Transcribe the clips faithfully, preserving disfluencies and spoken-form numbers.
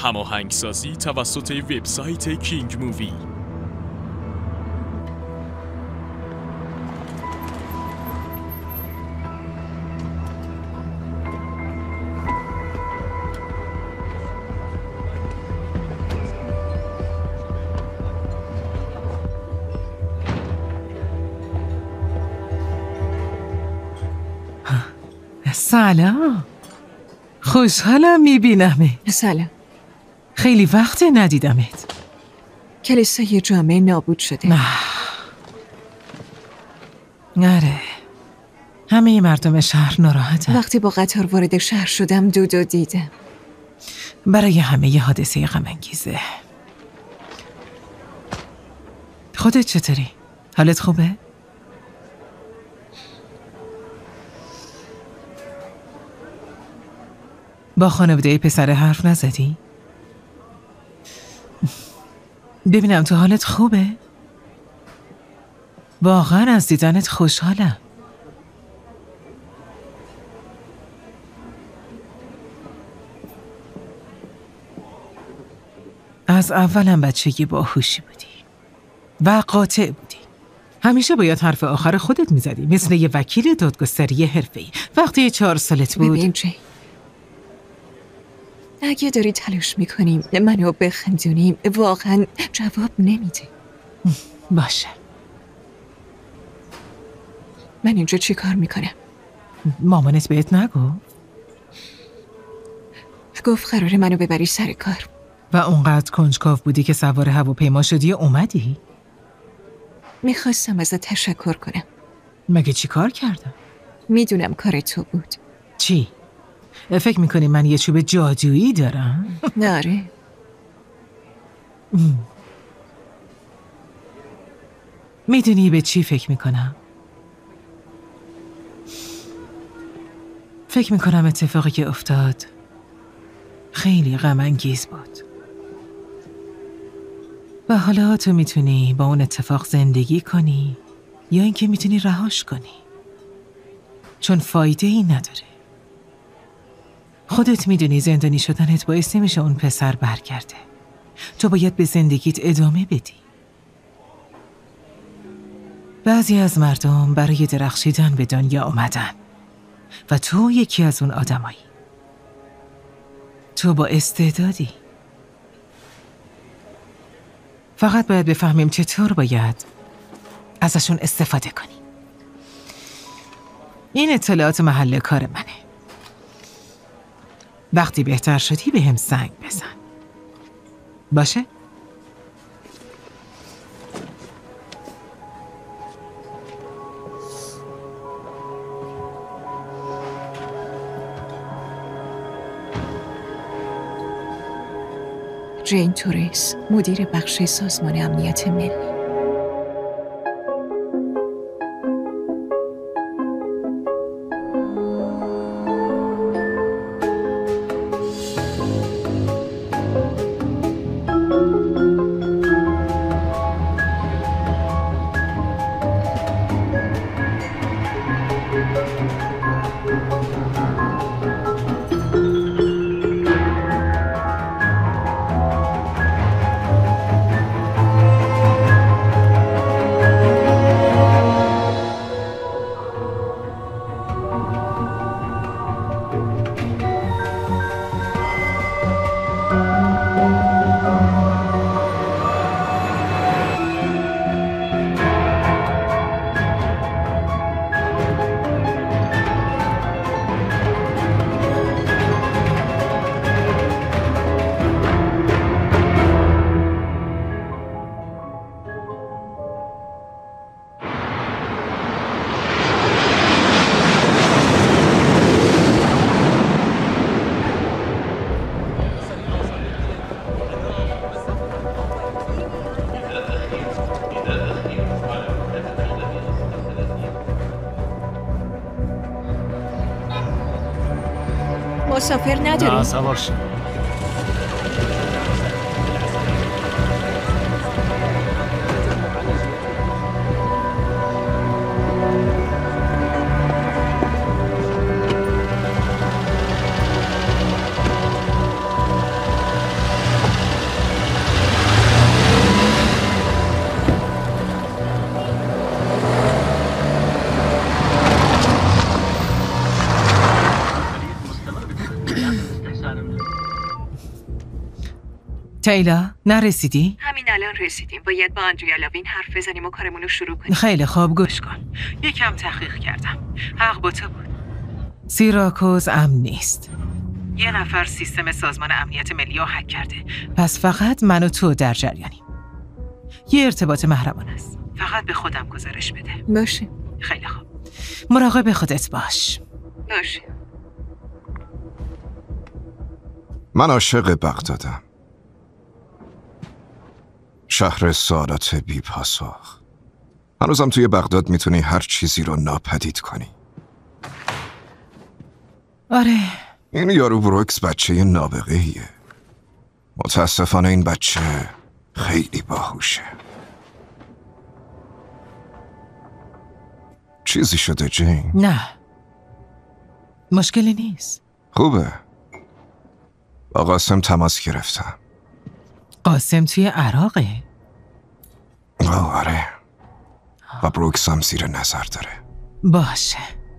هماهنگسازی توسط وبسایت کینگ مووی. سلام، خوشحالم میبینمت. سلام. خیلی وقت ندیدمت. کلیسای جامعه نابود شده. آره، همه مردم شهر ناراحتن. وقتی با قطار وارد شهر شدم دودو دیدم. برای همه ی حادثه غم انگیزه. خودت چطوری؟ حالت خوبه؟ با خانواده پسر حرف نزدی؟ ببینم تو حالت خوبه؟ واقعا از دیدنت خوشحالم. از اولم بچگی باهوشی بودی و قاطع بودی. همیشه باید حرف آخر خودت میزدی، مثل یه وکیل دادگستری حرفه‌ای. وقتی چهار سالت بود. ببین جی، اگه داری تلاش میکنیم منو بخندونیم واقعا جواب نمیده. باشه. من اینجا چی کار میکنم؟ مامانت بهت نگو؟ گفت قراره منو ببری سر کار. و اونقدر کنجکاو بودی که سوار هواپیما شدی و اومدی؟ میخواستم ازت تشکر کنم. مگه چی کار کردم؟ میدونم کار تو بود. چی؟ فکر میکنی من یه چوب جادویی دارم؟ ناره. میدونی به چی فکر میکنم؟ فکر میکنم اتفاقی که افتاد خیلی غم انگیز بود و حالا تو میتونی با اون اتفاق زندگی کنی یا اینکه میتونی رهاش کنی، چون فایده ای نداره. خودت میدونی زندانی شدنت باعث نمیشه اون پسر برگرده. تو باید به زندگیت ادامه بدی. بعضی از مردم برای درخشیدن به دنیا آمدن و تو یکی از اون آدمایی. تو با استعدادی. فقط باید بفهمیم چطور باید ازشون استفاده کنی. این اطلاعات محل کار منه. وقتی بهتر شدی به هم زنگ بزن. باشه؟ جین توریس، مدیر بخش سازمان امنیت ملی. مسافر نداری؟ نه سوار شد. تیلا نرسیدی؟ همین الان رسیدیم. باید با آندریا لاوین حرف بزنیم و کارمون رو شروع کنیم. خیلی خوب، گوش کن. یکم تحقیق کردم. حق با تو بود. سیراکوز امن نیست. یه نفر سیستم سازمان امنیت ملی رو هک کرده. پس فقط من و تو در جریانیم. یه ارتباط محرمانه است. فقط به خودم گزارش بده. باشه. خیلی خوب. مراقب خودت باش. باشه. من عاشق بغدادم. شهر سوالات بی پاسخ. هنوزم توی بغداد میتونی هر چیزی رو ناپدید کنی. آره. این یارو بروکس بچه نابغه‌ایه. متاسفانه این بچه خیلی باهوشه. چیزی شده جین؟ نه. مشکلی نیست. خوبه. با قاسم تماس گرفتم. قاسم توی عراقه؟ آره. و بروکس هم زیر نظر داره. باشه.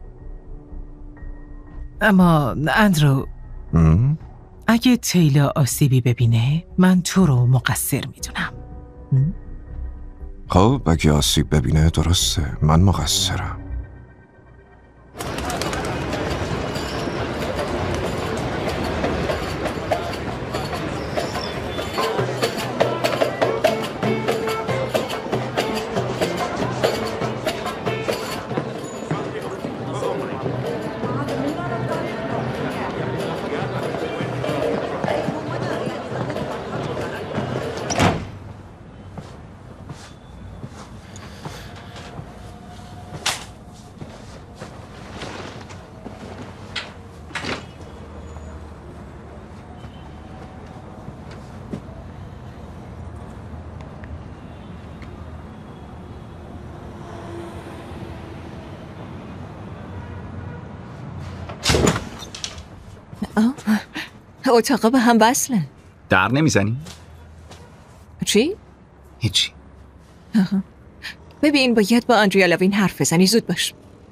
اما اندرو، م؟ اگه تیلا آسیبی ببینه من تو رو مقصر میدونم. خب اگه آسیب ببینه درسته، من مقصرم. اتاقا به هم وصله. در نمیزنی؟ چی؟ هیچی. ببین باید با آندریا لاوین حرف بزنی، زود باش.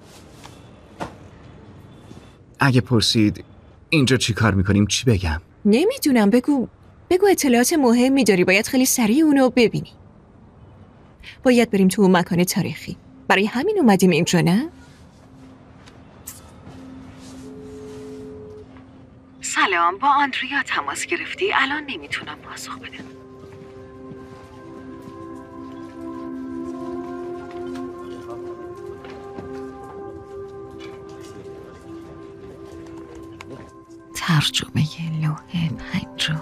اگه پرسید اینجا چی کار میکنیم چی بگم؟ نمیدونم، بگو بگو اطلاعات مهمی داری، باید خیلی سریع اونو ببینی. باید بریم تو اون مکان تاریخی، برای همین اومدیم اینجا نه؟ سلام، با آندریا تماس گرفتی؟ الان نمیتونم پاسخ بدم. ترجمه لوح پنجم.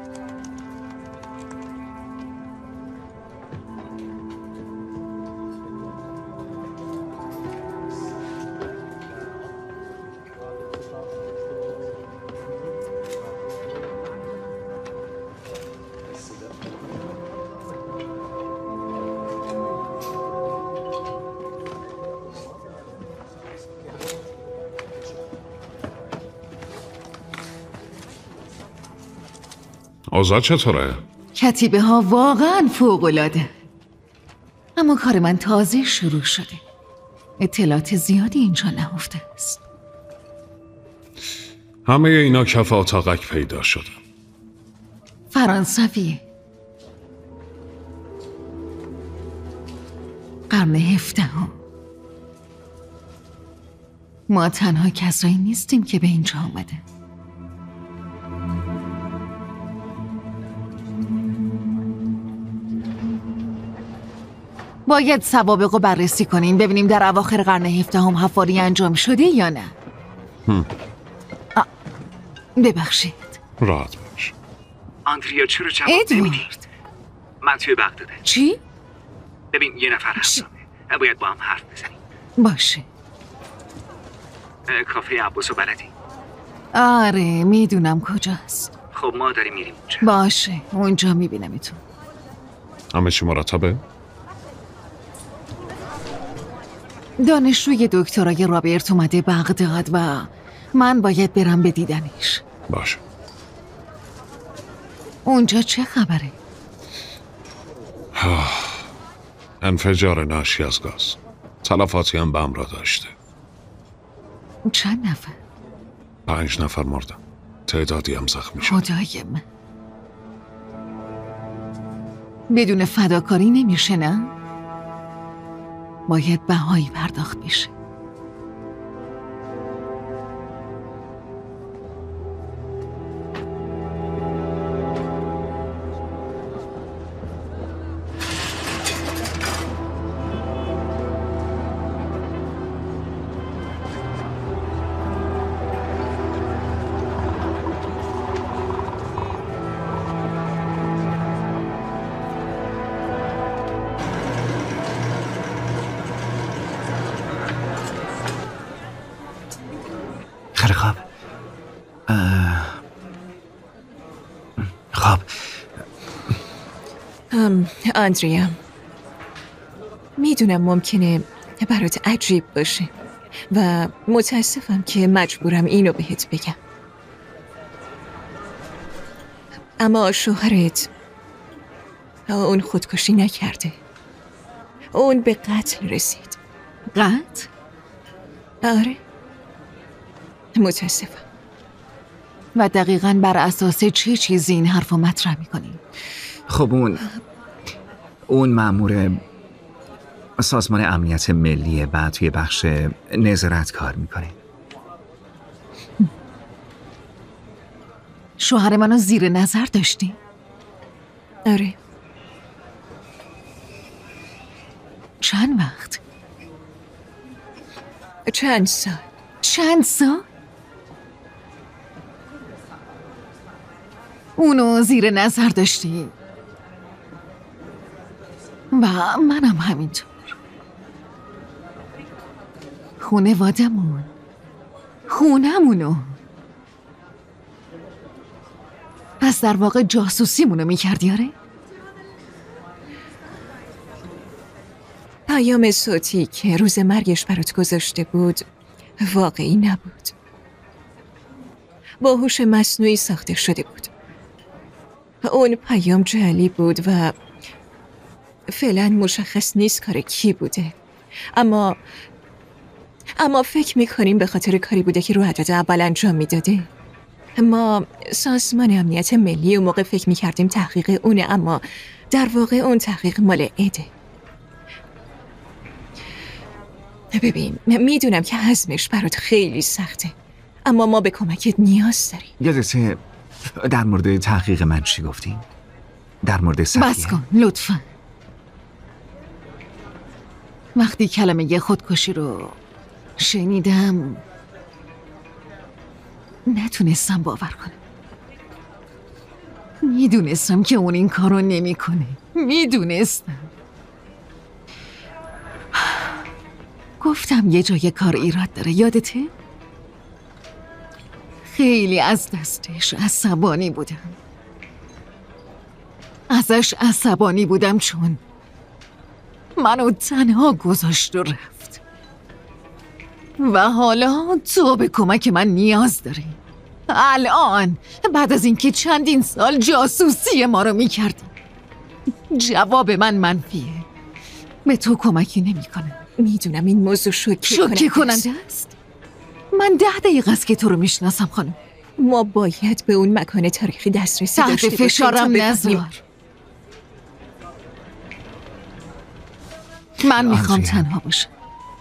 اوضاع چطوره؟ کتیبه ها واقعا فوق‌العاده. اما کار من تازه شروع شده. اطلاعات زیادی اینجا نهفته است. همه اینا کف اتاقک پیدا شده. فرانسویه. قرن هفدهم. ما تنها کسایی نیستیم که به اینجا آمده. باید سوابق رو بررسی کنیم ببینیم در اواخر قرن هفدهم حفاری انجام شده یا نه. هم. ببخشید. راحت باش. آندریا چرا جواب ادوارد. نمیدی؟ من توی بغداده. چی؟ ببین یه نفر هستم. باید با هم حرف بزنیم. باشه. کافه عباسو بلدی؟ آره میدونم کجاست. خب ما داریم میریم اونجا. باشه اونجا میبینمتون. همه چی مرتبه؟ دانشجوی دکترای رابرت اومده بغداد و من باید برم بدیدنش. باشه. اونجا چه خبره؟ انفجار ناشی از گاز. تلفاتی هم به همراه داشته. چند نفر؟ پنج نفر مردن. تعدادی هم زخمی شد. خدای من. بدون فداکاری نمیشه نه؟ باید بهایی پرداخت بشه. خیلی خوب. خوب. ام آندریا، میدونم ممکنه برات عجیب باشه و متاسفم که مجبورم اینو بهت بگم، اما شوهرت اون خودکشی نکرده. اون به قتل رسید. قتل؟ آره، متاسفم. و دقیقاً بر اساس چه چیزی این حرف رو مطرح میکنی؟ خب اون اون مأمور سازمان امنیت ملیه و توی بخش نظارت کار میکنه. شوهر منو زیر نظر داشتی؟ آره. چند وقت؟ چند سال. چند سال؟ اونو زیر نظر داشتی؟ و منم همینطور. خونوادمون، خونمونو. پس در واقع جاسوسیمونو میکردی آره؟ پیام صوتی که روز مرگش برات گذاشته بود واقعی نبود. با هوش مصنوعی ساخته شده بود. اون پیام جعلی بود و فعلا مشخص نیست کار کی بوده، اما اما فکر میکنیم به خاطر کاری بوده که رو عدد اول انجام میداده. ما سازمان امنیت ملی و موقع فکر میکردیم تحقیق اونه، اما در واقع اون تحقیق مال اده. ببین، میدونم که هضمش برات خیلی سخته، اما ما به کمکت نیاز داریم. یادته در مورد تحقیق من چی گفتیم؟ در مورد صفیه؟ بس کن لطفا. وقتی کلمه یه خودکشی رو شنیدم نتونستم باور کنم. میدونستم که اون این کارو نمیکنه. میدونستم. گفتم یه جای کار ایراد داره، یادته؟ خیلی از دستش عصبانی بودم. ازش عصبانی بودم چون منو تنها گذاشت و رفت. و حالا تو به کمک من نیاز داری. الان بعد از اینکه چندین سال جاسوسی ما رو میکردی. جواب من منفیه. به تو کمکی نمیکنه. میدونم این موضوع شوکه شوکه کننده است. من ده دقیقه است که تو رو میشناسم خانم. ما باید به اون مکان تاریخی دسترسی تحت داشته باشیم. فشارم نذار. من میخوام تنها باشم.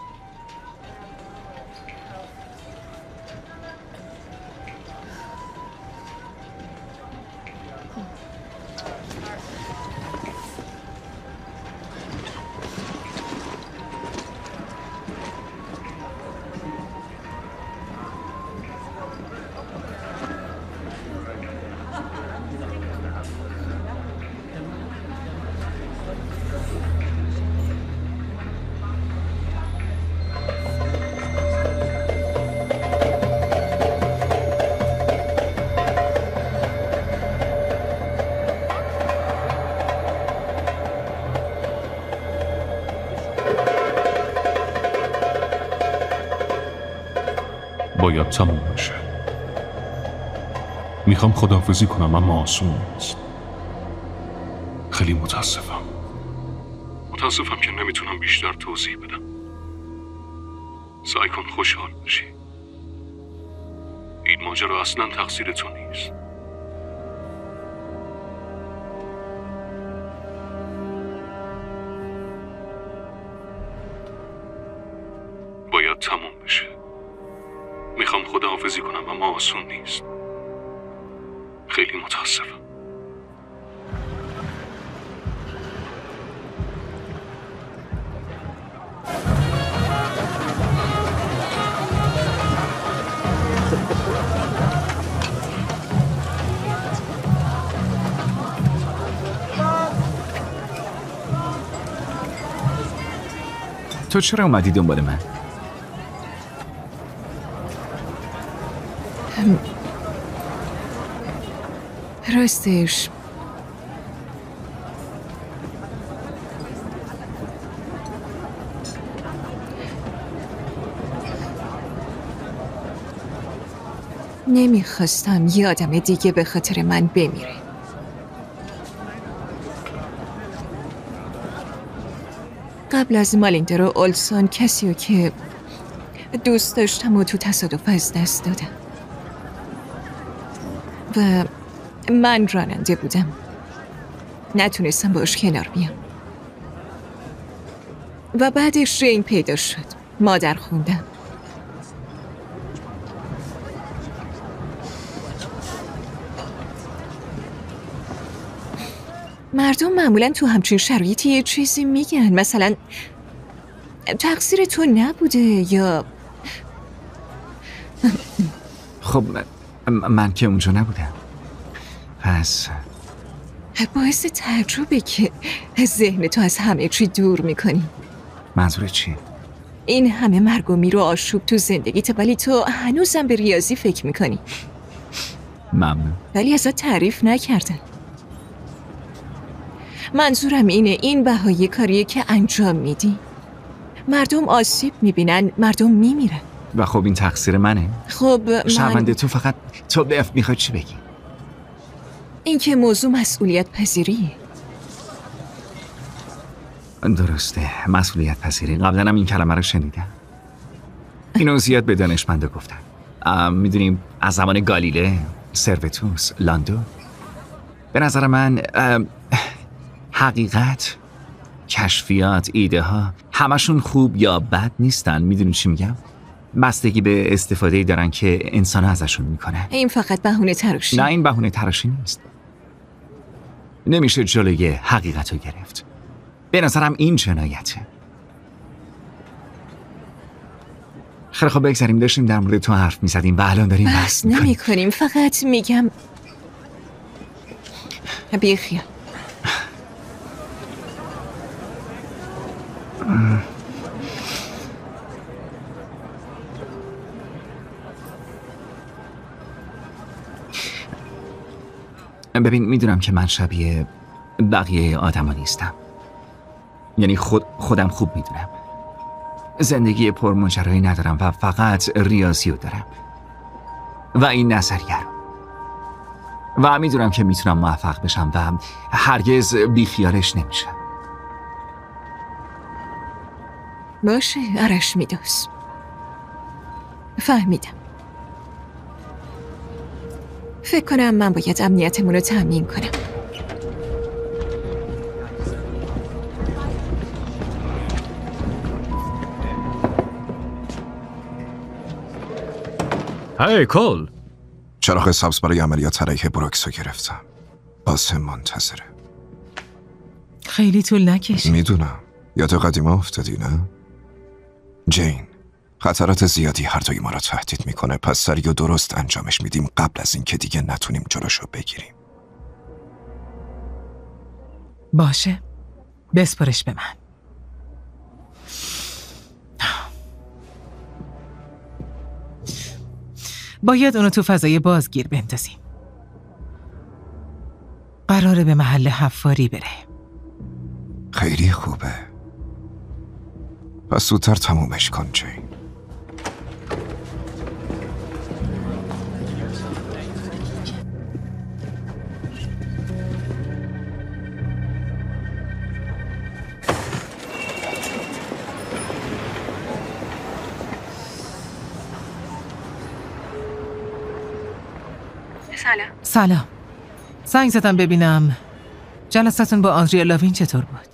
باید تموم بشه. میخوام خداحافظی کنم اما آسون نیست. خیلی متاسفم. متاسفم که نمیتونم بیشتر توضیح بدم. سعی کن خوشحال باشی. این ماجرا اصلا تقصیر تو نیست. اما آسون نیست. خیلی متاسفم. تو چرا اومدی دنبال من؟ راستش نمیخواستم یه آدم دیگه به خاطر من بمیره. قبل از مالینگر و اولسون کسیو که دوست داشتم و تو تصادف از دست دادم و من راننده بودم، نتونستم باش کنار بیام و بعدش رین پیدا شد. مادر خوندم. مردم معمولا تو همچین شرایطی یه چیزی میگن، مثلا تقصیر تو نبوده یا خب من که اونجا نبودم، پس باعث تعجبه که ذهن تو از همه چی دور میکنی. منظور چی؟ این همه مرگ و میر و آشوب تو زندگیت ولی تو هنوزم به ریاضی فکر میکنی. ممنون. ولی ازت تعریف نکردن. منظورم اینه این بهای کاریه که انجام میدی. مردم آسیب میبینن، مردم میمیرن. و خب این تقصیر منه؟ خب من شرمنده تو فقط تو بف میخوای چی بگی؟ این که موضوع مسئولیت پذیریه. درسته، مسئولیت پذیری. قبلا هم این کلمه رو شنیدم. اینو زیاد به دانشمندا گفتن. میدونیم از زمان گالیله، سروتوس، لاندو. به نظر من حقیقت، کشفیات، ایده ها همشون خوب یا بد نیستن. میدونی چی میگم؟ بستگی به استفاده دارن که انسان ها ازشون میکنن. این فقط بهونه تراشی. نه این بهونه تراشی نیست. نمیشه جلوی حقیقت رو گرفت. به نظرم این جنایته. خیلی خب بگذاریم، داشتیم در مورد تو حرف میزدیم و الان داریم بس نمی کنیم. فقط میگم بیخیال. ببین میدونم که من شبیه بقیه آدم ها نیستم. یعنی خود خودم خوب میدونم زندگی پرماجرایی ندارم و فقط ریاضی رو دارم و این نظریه رو و میدونم که میتونم موفق بشم و هرگز بیخیالش نمیشم. باشه آرش میدوز، فهمیدم. فکر کنم من باید امنیتمون رو تامین کنم. هی کول، چراغ سبز برای عملیات علیه بروکسو گرفتم. باسم منتظره. خیلی طول نکشید. میدونم. یا تو قدیما افتادی نه؟ جین، خطرات زیادی هر دوی ما را تهدید میکنه، پس سریع و درست انجامش میدیم قبل از این که دیگه نتونیم جلوشو بگیریم. باشه، بسپارش به من. باید اونو تو فضای بازگیر بندازیم. قراره به محل حفاری بره. خیلی خوبه. پس زودتر تمومش کن جین. سلام. سلام. زنگ زدم ببینم جلساتون با آندریا لاوین چطور بود؟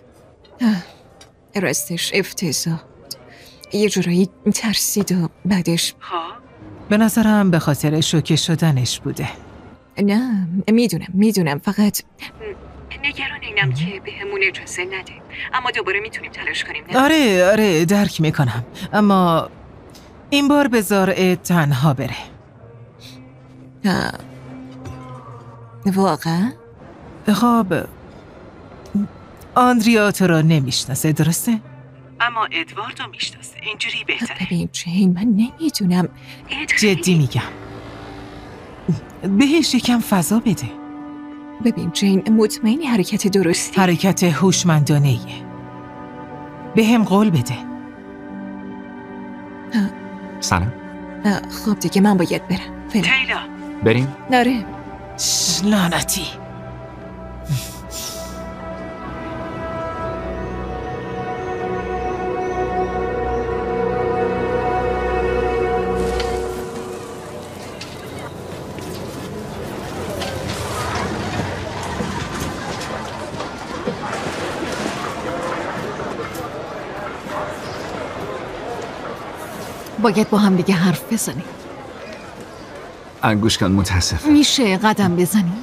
راستش افتضاح بود. یه جورایی ترسید و بعدش ها؟ به نظرم به خاطر شوکه شدنش بوده. نه میدونم میدونم فقط نگران اینم که به همون اجازه نده، اما دوباره میتونیم تلاش کنیم. نه؟ آره آره درک میکنم، اما این بار بذار اد تنها بره. واقعا؟ خب آندریا تو رو نمیشناسه درسته؟ اما ادواردو میشناسه، اینجوری بهتره. ببین جین من نمیدونم. جدی میگم، بهش یکم فضا بده. ببین جین مطمئنی حرکت درستی؟ حرکت هوشمندانه‌ایه. به هم قول بده. سلام. خب دیگه من باید برم. تیلا بریم؟ نره. لعنتی. باید با هم دیگه حرف بزنیم. گوش کن، متاسفم. میشه قدم بزنیم؟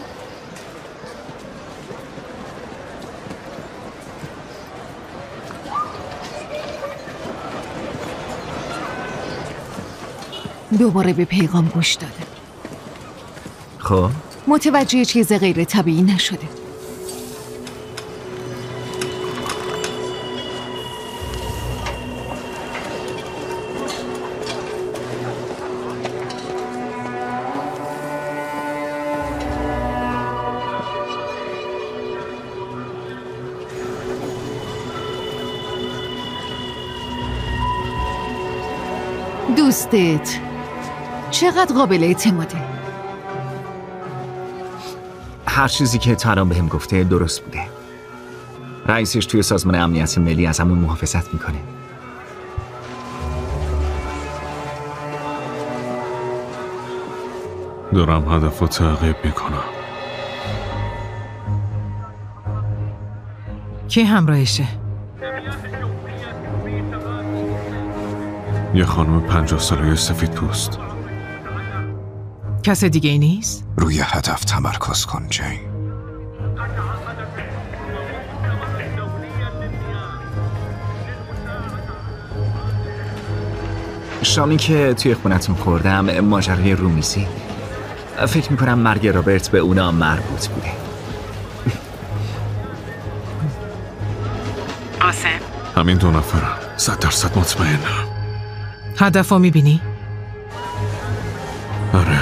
دوباره به پیغام گوش داده. خب متوجه چیز غیر طبیعی نشده. دوستت چقدر قابل اعتماده؟ هر چیزی که تا الان بهم گفته درست بوده. رئیسش توی سازمان امنیت ملی از همون محافظت میکنه. دارم هدف رو تعقیب میکنم. کی همراهشه؟ یه خانم پنجاه ساله سفید پوست. کس دیگه ای نیست؟ روی هدف تمرکز کن جین. شامی که توی خونتون خوردم ماجرای رومیزی. فکر میکنم مرگ رابرت به اونا مربوط بوده. قاسم همین دو نفرن. صد درصد مطمئنم. هدف رو میبینی؟ آره.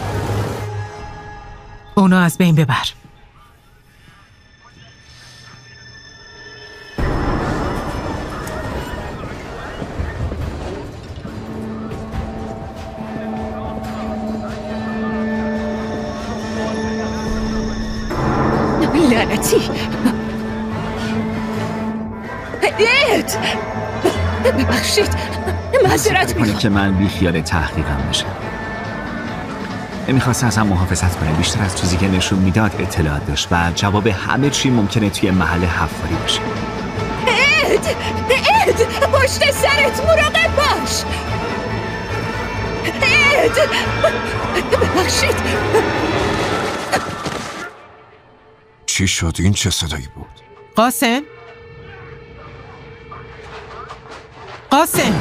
اونا از بین ببر. لعنتی. اد ببخشید، معذرت میخوام که من بی خیال تحقیقم بشم. میخواست ازم محافظت کنه، بیشتر از چیزی که نشون میداد اطلاعات داشت و جواب همه چی ممکنه توی محل حفاری باشه. اد اد پشت سرت مراقب باش. اد ببخشید. چی شد؟ این چه صدایی بود؟ قاسم؟ قاسم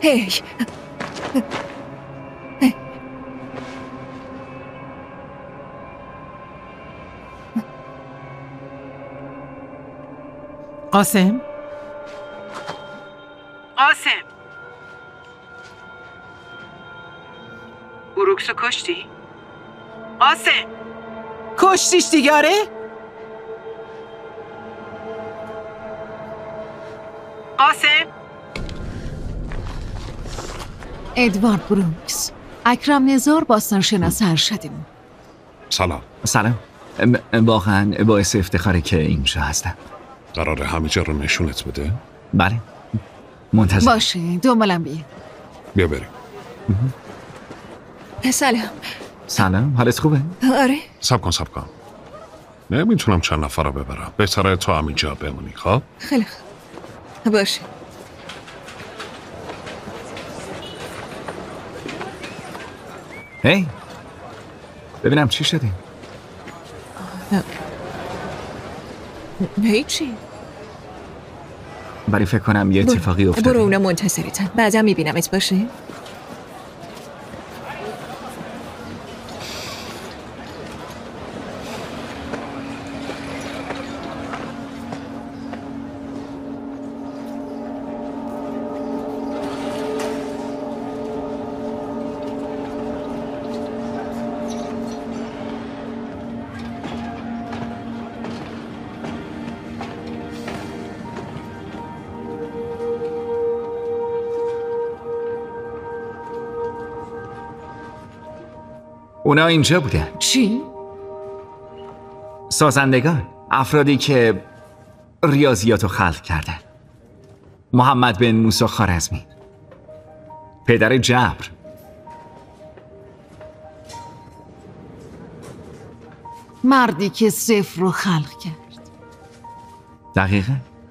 هی قاسم؟ قاسم بروکسو کشتی؟ قاسم کشتیش دیگاره؟ قاسم ادوارد بروکس، اکرم نزار باستانشناس ارشدمون. سلام. سلام. واقعا باعث افتخاره که اینجا هستم. قراره همه جا رو نشونت بده؟ بله. منتظر باشه، دنبالم بیا. بیا بریم. سلام. سلام، حالت خوبه؟ آره. سب کن سب کن. نمیتونم چند نفر رو ببرم. بهتره تو همینجا بمونی. خب؟ خیلی خوب. باشه. هی ببینم چی شده؟ هیچی. برای فکر کنم یه اتفاقی افتاده. برو اونا منتظریتن. بعدا میبینمت. باشه. اونا اینجا بودن. چی؟ سازندگان، افرادی که ریاضیاتو خلق کردن. محمد بن موسی خوارزمی، پدر جبر. مردی که صفر رو خلق کرد. دقیقا.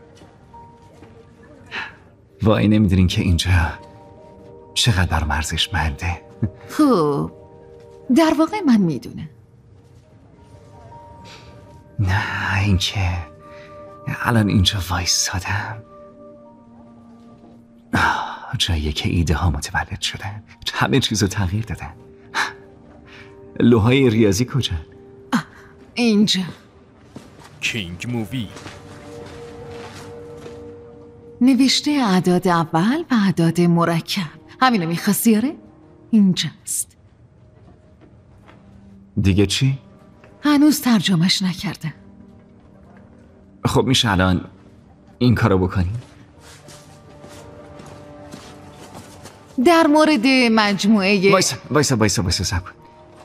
وای نمیدونین که اینجا چقدر برام ارزشمنده. خب در واقع من میدونم. نه اینکه الان اینجا وایسادم جایی که ایده ها متولد شدن، همه چیزو تغییر دادن. لوهای ریاضی کجا؟ اینجا. کینگ مووی. نوشته اعداد اول و اعداد مرکب. همینو میخواستی؟ آره؟ اینجاست. دیگه چی؟ هنوز ترجمهش نکرده. خب میشه الان این کارو بکنی؟ در مورد مجموعه وایسا وایسا وایسا وایسا سب کن.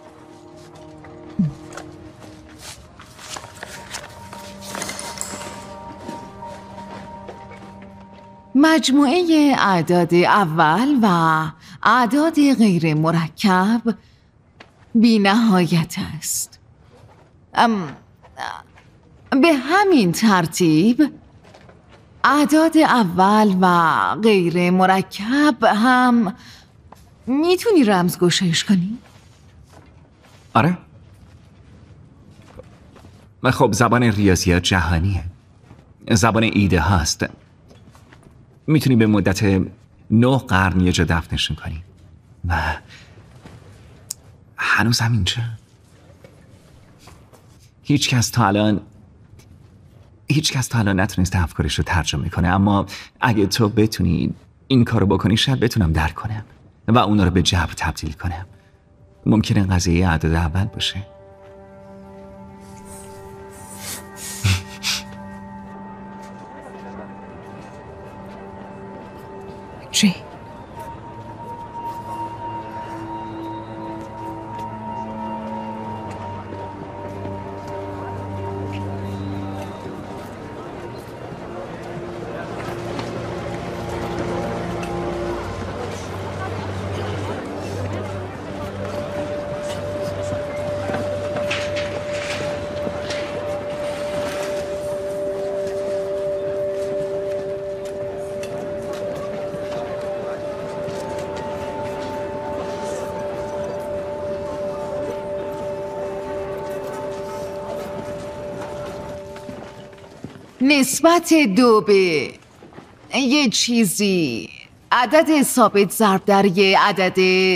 مجموعه اعداد اول و اعداد غیر مرکب بی نهایت است. ام به همین ترتیب اعداد اول و غیر مرکب هم میتونی رمز گشایش کنی؟ آره. خب زبان ریاضیات جهانیه، زبان ایده هاست. میتونی به مدت نه قرن یه جا دفنشون کنی و هنوز هم اینجا. هیچ کس تا الان هیچ کس تا الان نتونسته افکارش رو ترجمه کنه، اما اگه تو بتونی این کارو بکنی شاید بتونم درک کنم و اونا رو به جبر تبدیل کنم. ممکنه قضیه اعداد اول باشه. چی؟ نسبت دو به یه چیزی عدد ثابت ضرب در یه عدد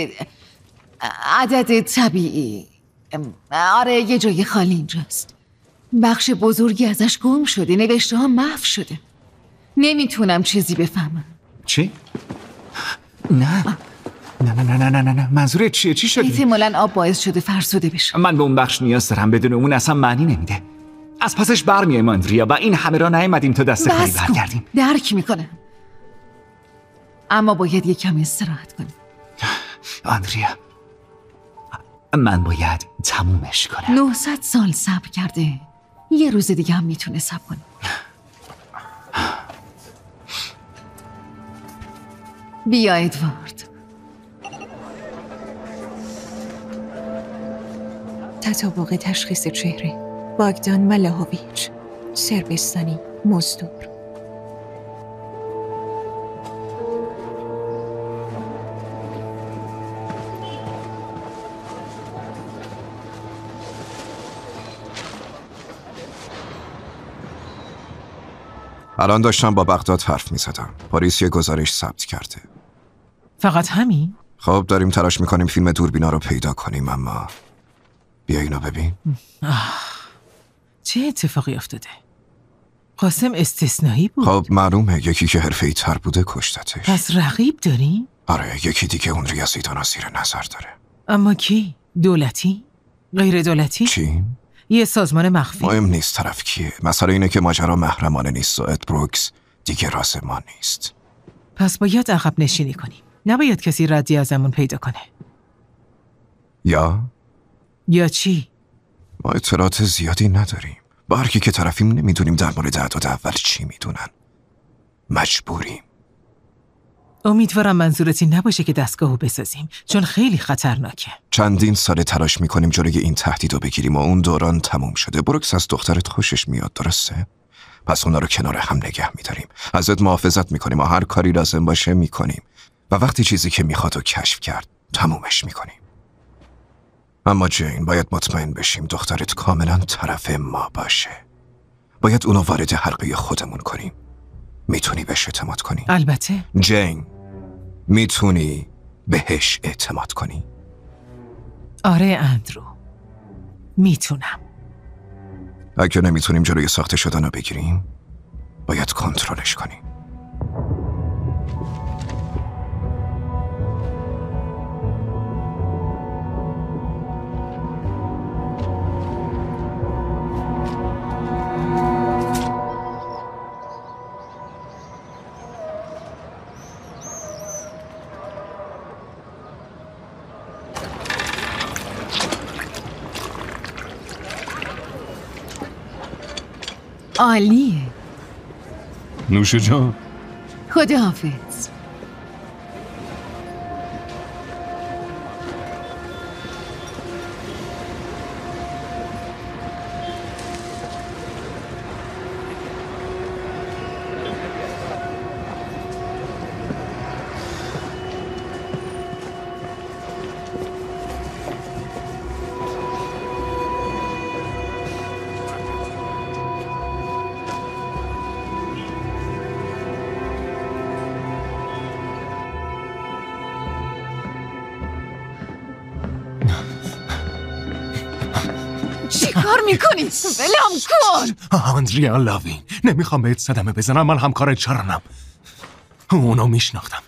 عدد طبیعی. آره یه جای خالی اینجاست. بخش بزرگی ازش گم شده، نوشته ها محو شده. نمیتونم چیزی بفهمم. چی؟ نه نه نه نه نه نه نه منظورت چیه؟ چی شد؟ احتمالاً آب باعث شده فرسوده بشه. من به اون بخش نیاز دارم، بدون اون اصلا معنی نمیده. از پسش برمیایم آندریا و این همه را نیومدیم تا دست خالی برگردیم. درک میکنم، اما باید یکم استراحت کنیم. آندریا من باید تمومش کنم. نهصد سال صبر کرده، یه روز دیگه هم میتونه صبر کنه. بیا ادوارد. تطابق تشخیص چهره، باگدان ملاهویچ، سربستانی، مزدور. الان داشتم با بغداد حرف می زدم. پلیس یه گزارش ثبت کرده. فقط همین؟ خب داریم تلاش میکنیم فیلم دوربینا رو پیدا کنیم، اما بیا اینو ببین. آه. چه اتفاقی افتاده؟ قاسم استثنایی بود؟ خب معلومه یکی که حرفه‌ای تر بوده کشتتش. پس رقیب داری؟ آره یکی دیگه اون ریاضیدانا زیر نظر داره. اما کی؟ دولتی؟ غیر دولتی؟ چی؟ یه سازمان مخفی؟ مهم نیست طرف کیه. مسئله اینه که ماجرا محرمانه نیست و اد بروکس دیگه راز ما نیست. پس باید عقب نشینی کنیم. نباید کسی ردی ازمون پیدا کنه. یا؟ یا چی؟ ما اطلاعات زیادی نداریم. با هر کی که طرفیم نمیدونیم در مورد اعداد اول چی میدونن. مجبوریم. امیدوارم منظورتی نباشه که دستگاهو بسازیم، چون خیلی خطرناکه. چندین سال تلاش میکنیم جلوی این تهدیدو بگیریم و اون دوران تموم شده. بروکس از دخترت خوشش میاد، درسته؟ پس اونا رو کنار هم نگه میداریم. ازت محافظت میکنیم و هر کاری لازم باشه میکنیم. و وقتی چیزی که میخواد و کشف کرد تمومش میکنیم. اما جین باید مطمئن بشیم دخترت کاملا طرف ما باشه. باید اونو وارد حلقه خودمون کنیم. میتونی بهش اعتماد کنی؟ البته. جین میتونی بهش اعتماد کنی؟ آره اندرو، میتونم. اگه نمیتونیم جلوی ساخته شدن رو بگیریم باید کنترلش کنیم. عالیه. نوش جان. خداحافظ. چی کار میکنی؟ ولم کن. آندریا لاوین، نمیخوام بهت صدمه بزنم، من همکارت چرانم. اونو میشناختم.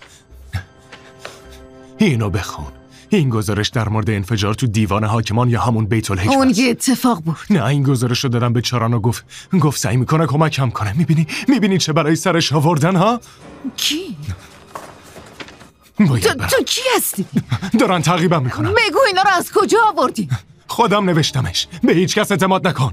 اینو بخون. این گزارش در مورد انفجار تو دیوان حاکمان یا همون بیت الحکمت. اون یه اتفاق بود. نه این گزارش رو دادم به چران و گفت گفت سعی میکنه کمکم کنه. میبینی میبینی چه برای سرش آوردن ها؟ کی؟ باید تو, برم. تو کی هستی؟ دارن تعقیبم میکنن. بگو اینا رو از کجا آوردی؟ خودم نوشتمش. به هیچ کس اعتماد نکن.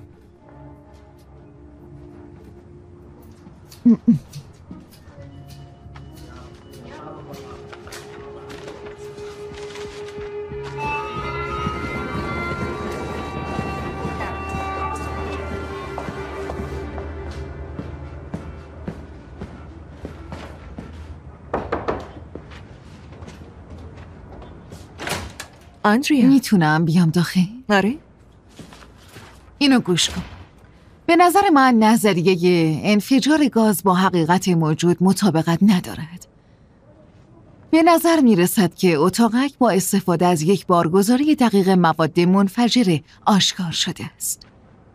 آندریا، میتونم بیام داخل؟ آره؟ اینو گوش کن. به نظر من نظریه انفجار گاز با حقیقت موجود مطابقت ندارد. به نظر می رسد که اتاقک با استفاده از یک بارگذاری دقیق مواد منفجره آشکار شده است.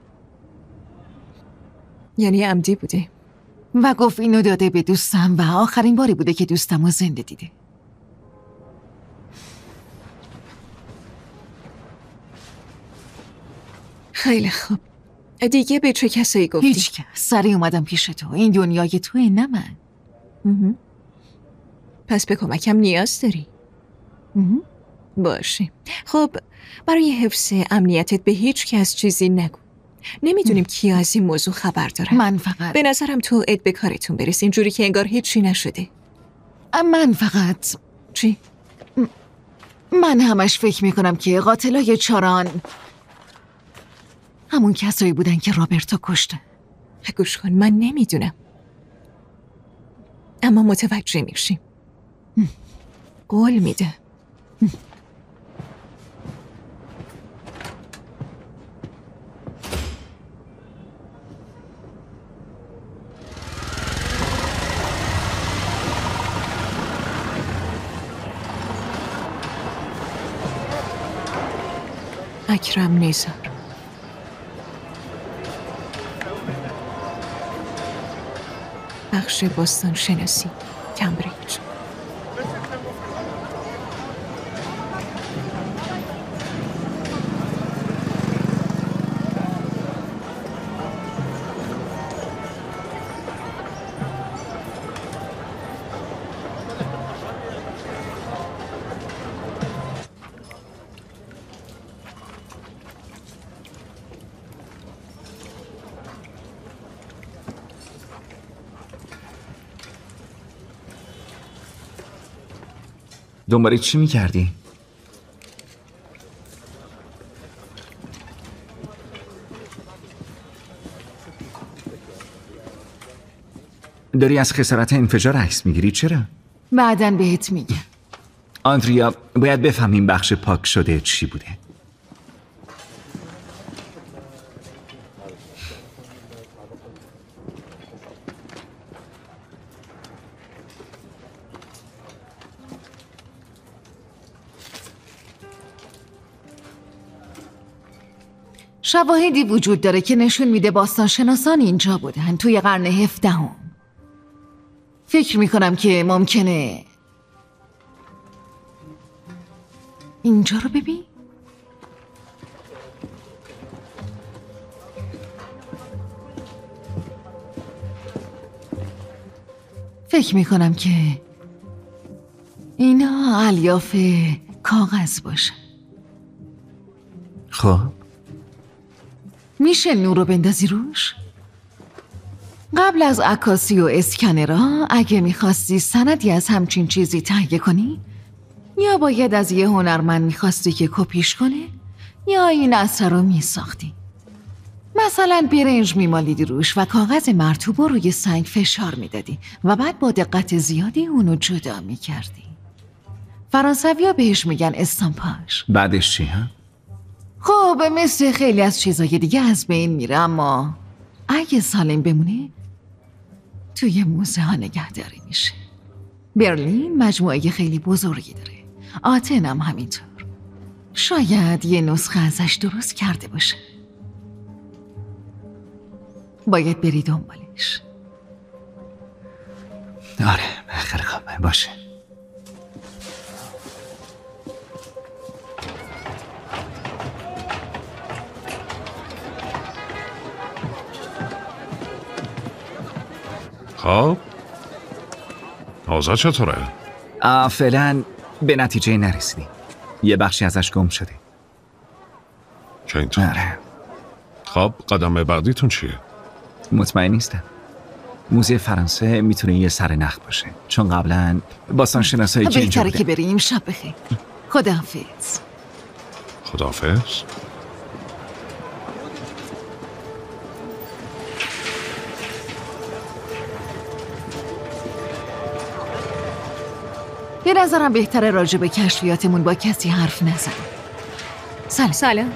یعنی عمدی بوده. و گفت اینو داده به دوستم و آخرین باری بوده که دوستم رو زنده دیده. خیلی خوب. دیگه به چه کسایی گفتی؟ هیچ کس. سریع اومدم پیش تو. این دنیای توی نه من. مهم. پس به کمکم نیاز داری؟ مهم. باشه. خب برای حفظ امنیتت به هیچ کس چیزی نگو. نمیدونیم کی از این موضوع خبر داره. من فقط به نظرم تو اد به کارتون برس، اینجوری که انگار هیچی نشده. من فقط چی؟ من همش فکر میکنم که قاتلای چاران همون کسایی بودن که رابرتو کشته. گوش کن، من نمیدونم اما متوجه میشیم. قول میده. اکرم نیزار. بخش باستان شناسی، کمبریج. دنبال چی میکردی؟ داری از خسارت انفجار عکس میگیری؟ چرا؟ بعدن بهت میگم. آندریا، باید بفهمیم بخش پاک شده چی بوده. شواهدی وجود داره که نشون میده باستانشناسان اینجا بودن توی قرن هفدهم. فکر میکنم که ممکنه اینجا رو ببین. فکر میکنم که اینا الیاف کاغذ باشه. خب میشه نور رو بندازی روش؟ قبل از عکاسی و اسکنرها اگه میخواستی سندی از همچین چیزی تهیه کنی، یا باید از یه هنرمند میخواستی که کپیش کنه، یا این اثر رو میساختی. مثلا برنج میمالیدی روش و کاغذ مرطوب رو روی سنگ فشار میدادی و بعد با دقت زیادی اونو جدا میکردی. فرانسویا بهش میگن استامپاژ. بعدش چی ها؟ خب مثل خیلی از چیزای دیگه از بین میره، اما اگه سالم بمونه توی موزه ها نگهداری میشه. برلین مجموعه خیلی بزرگی داره. آتن هم همینطور. شاید یه نسخه ازش درست کرده باشه. باید بری دنبالش. آره خیلی خوبه، باشه. خب اوضاع چطوره؟ فعلا به نتیجه نرسیدیم. یه بخشی ازش گم شده. که اینطور؟ آره. خب قدم بعدیتون چیه؟ مطمئن نیستم. موزه فرانسه میتونه یه سر نخ باشه، چون قبلا باستانشناسایی که اینجا بهتره بودن. که بریم. شب بخیر. خداحافظ. خداحافظ. به نظرم بهتره راجع به کشفیاتمون با کسی حرف نزنیم. سلام. سلام.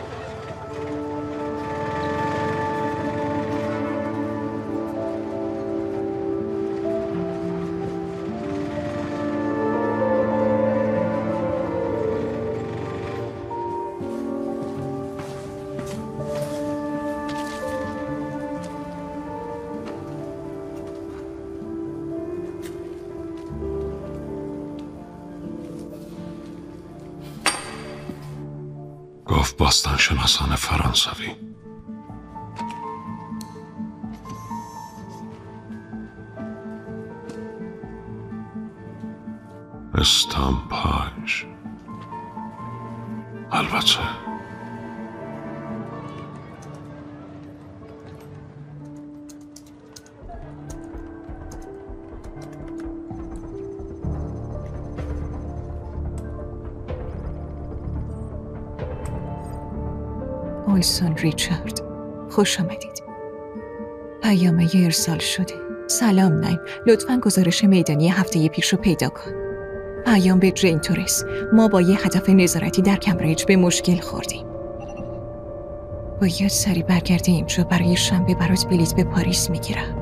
گفت باستانشناسان فرانسوی. استامپاژ. البته وایسون ریچارد، خوش آمدید. پیامه ارسال شده. سلام ناین، لطفاً گزارش میدانی هفته پیش رو پیدا کن. پیام به جین تورس، ما با یه هدف نظارتی در کمبریج به مشکل خوردیم. باید سری برگرده اینجا، برای شنبه برات بلیط به پاریس میگیرم.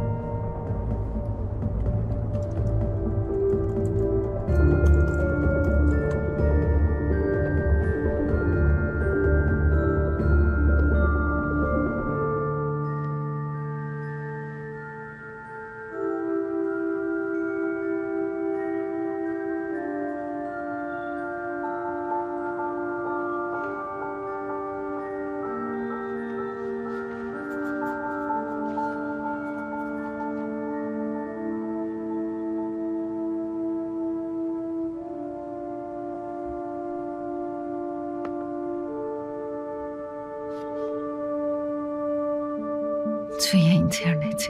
توی اینترنت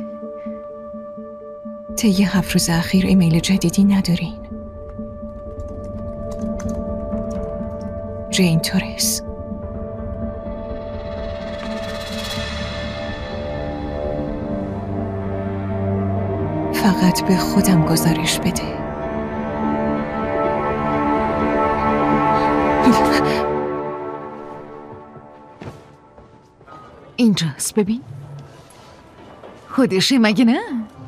طی هفت روز اخیر ایمیل جدیدی ندارین؟ جین تورس. فقط به خودم گزارش بده. اینجاست، ببین. خودشه مگه نه؟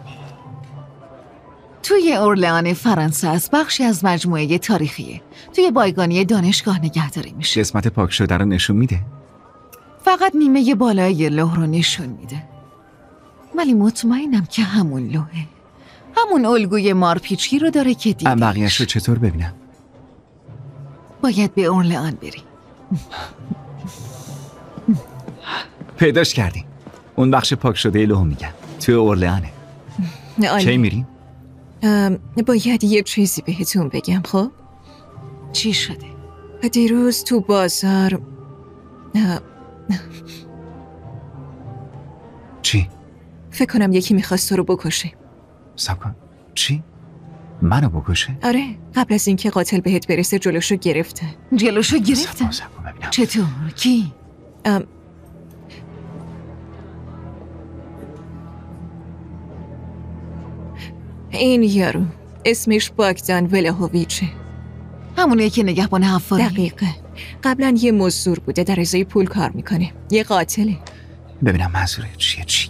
توی اورلئان فرانسه است، بخشی از مجموعه تاریخیه. توی بایگانی دانشگاه نگهداری میشه. قسمت پاک شده رو نشون میده؟ فقط نیمه بالای لوح رو نشون میده. ولی مطمئنم که همون لوحه. همون الگوی مارپیچی رو داره که دیدیش. بقیه‌اش رو چطور ببینم؟ باید به اورلئان بری. پیداش کردیم. اون بخش پاک شده لوح میگم. توی اورلئانه. کی میریم؟ باید یه چیزی بهتون بگم. خب چی شده؟ دیروز تو بازار چی؟ فکر کنم یکی میخواست تو رو بکشه. صبر کن. چی؟ منو بکشه؟ آره، قبل از اینکه قاتل بهت برسه جلوشو گرفته. جلوشو گرفته؟ صبر کن ببینم. چطور؟ کی؟ ام... این یارو اسمش باگدان ولهویچه. همونه که نگهبان حفاری؟ دقیقه. قبلا یه مزدور بوده، در ازای پول کار میکنه. یه قاتله. ببینم منظوره چیه. چی؟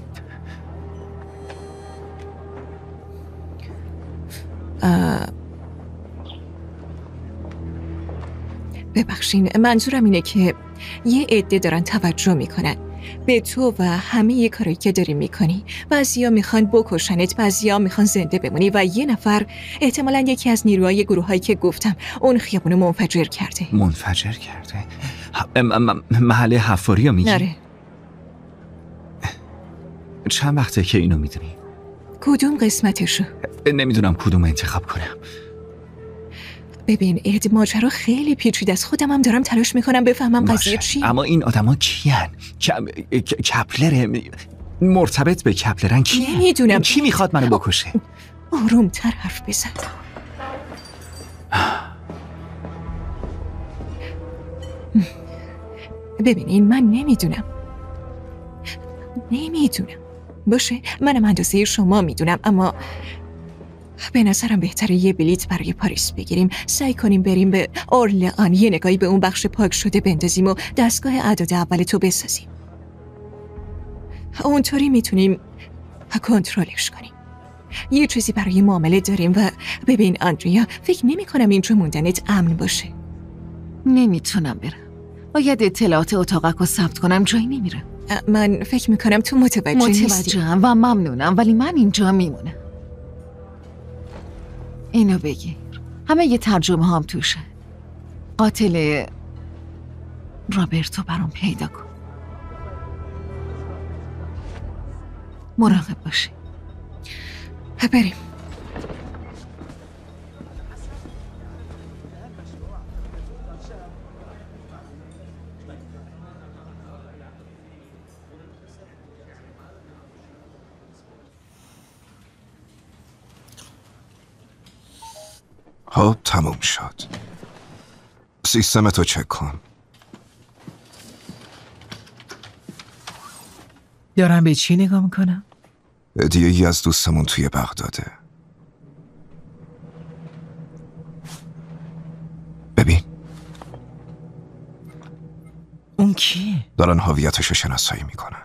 آه... ببخشین، منظورم اینه که یه عده دارن توجه میکنن به تو و همه یه کاری که داری میکنی. بعضیا میخوان بکشنت، بعضیا میخوان زنده بمونی و یه نفر احتمالاً یکی از نیروهای گروهایی که گفتم اون خیابونو منفجر کرده. منفجر کرده؟ محل حفاری رو میگی؟ نره. چند وقته که اینو میدونی؟ کدوم قسمتشو؟ نمیدونم کدوم انتخاب کنم. ببین اد، ماجرا خیلی پیچیده است. خودم هم دارم تلاش میکنم بفهمم قضیه چی. اما این آدما کیان؟ کپلر مرتبط به کپلرن کی؟ نمیدونم. کی میخواد منو بکشه؟ آرومتر حرف بزن. ببینین من نمیدونم. نمیدونم. باشه، منم اندازه شما میدونم، اما به نظرم بهتره یه بلیط برای پاریس بگیریم. سعی کنیم بریم به اورلئان، یه نگاهی به اون بخش پاک شده بندازیم و دستگاه اعداد اول تو بسازیم. اونطوری میتونیم کنترلش کنیم. یه چیزی برای معامله داریم. و ببین آندریا، فکر نمی کنم اینجا موندنت امن باشه. نمیتونم برم. باید اطلاعات اتاقک رو ثبت کنم، جایی نمیرم. من فکر میکنم تو متوجه نیستی. متوجهم و ممنونم، ولی من اینجا میمونم. اینو بگیر. همه یه ترجمه هم توشه. قاتل رابرتو برام پیدا کن. مراقب باشی. بریم. خب تموم شد. سیستم تو چک کن. دارم به چی نگاه میکنم؟ هدیه ای از دوستمون توی بغداده. ببین. اون کیه؟ دارن هویتش رو شناسایی میکنن.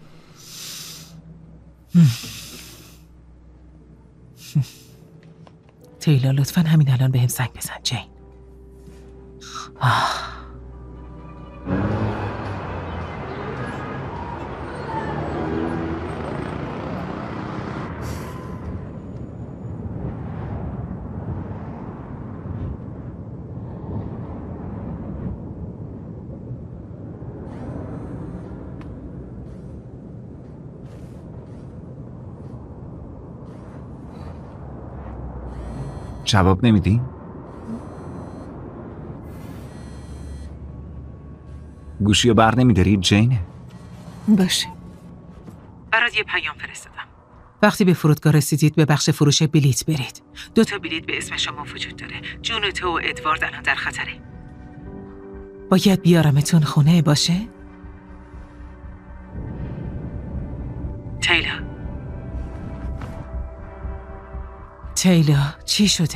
تیلا لطفاً همین الان بهم زنگ بزن جین. آه. جواب نمیدی؟ گوشی رو بر نمیداری جینه؟ باشه. برات یه پیام فرستادم. وقتی به فرودگاه رسیدید به بخش فروش بلیت برید. دو تا بلیت به اسم شما وجود داره. جون تو و ادوارد الان در خطره. باید بیارمتون خونه باشه؟ تیلا. تیلا چی شده؟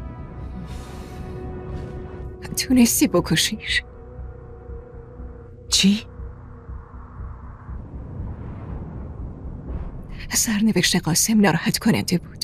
تونستی بکشیش؟ چی؟ سرنوشت قاسم ناراحت کننده بود.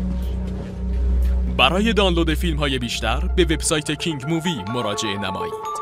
برای دانلود فیلم های بیشتر به وبسایت کینگ مووی مراجعه نمایید.